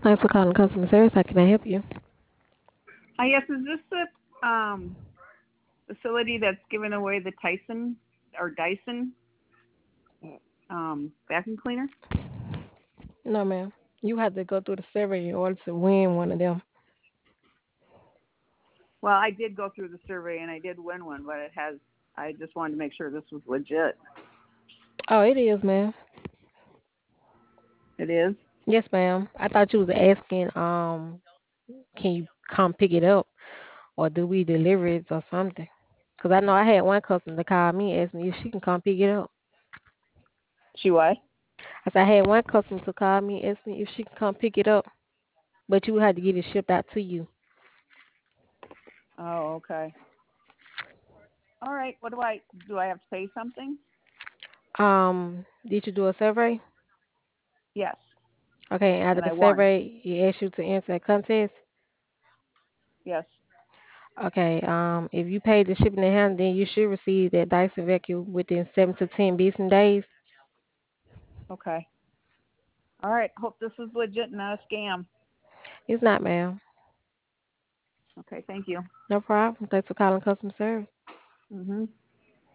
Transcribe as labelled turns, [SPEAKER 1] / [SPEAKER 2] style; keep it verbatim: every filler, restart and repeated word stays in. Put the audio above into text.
[SPEAKER 1] Thanks for calling customer service. How can I help you?
[SPEAKER 2] I guess is this the um, facility that's giving away the Tyson or Dyson um, vacuum cleaner?
[SPEAKER 1] No, ma'am. You have to go through the survey in order to win one of them.
[SPEAKER 2] Well, I did go through the survey and I did win one, but it has. I just wanted to make sure this was legit.
[SPEAKER 1] Oh, it is, ma'am.
[SPEAKER 2] It is.
[SPEAKER 1] Yes, ma'am. I thought you was asking, um, can you come pick it up or do we deliver it or something? Because I know I had one customer call me and ask me if she can come pick it up.
[SPEAKER 2] She what?
[SPEAKER 1] I said I had one customer to call me and ask me if she can come pick it up, but you had to get it shipped out to you.
[SPEAKER 2] Oh, okay. All right. What do I do? I have to pay something?
[SPEAKER 1] Um, did you do a survey?
[SPEAKER 2] Yes,
[SPEAKER 1] Okay, out of
[SPEAKER 2] and
[SPEAKER 1] the
[SPEAKER 2] I won.
[SPEAKER 1] survey, it asked you to answer a contest.
[SPEAKER 2] Yes.
[SPEAKER 1] Okay, um, if you paid the shipping and handling, then you should receive that Dyson vacuum within seven to ten business days.
[SPEAKER 2] Okay. All right. Hope this is legit, not a scam.
[SPEAKER 1] It's not, ma'am.
[SPEAKER 2] Okay. Thank you.
[SPEAKER 1] No problem. Thanks for calling customer service.
[SPEAKER 2] Mhm.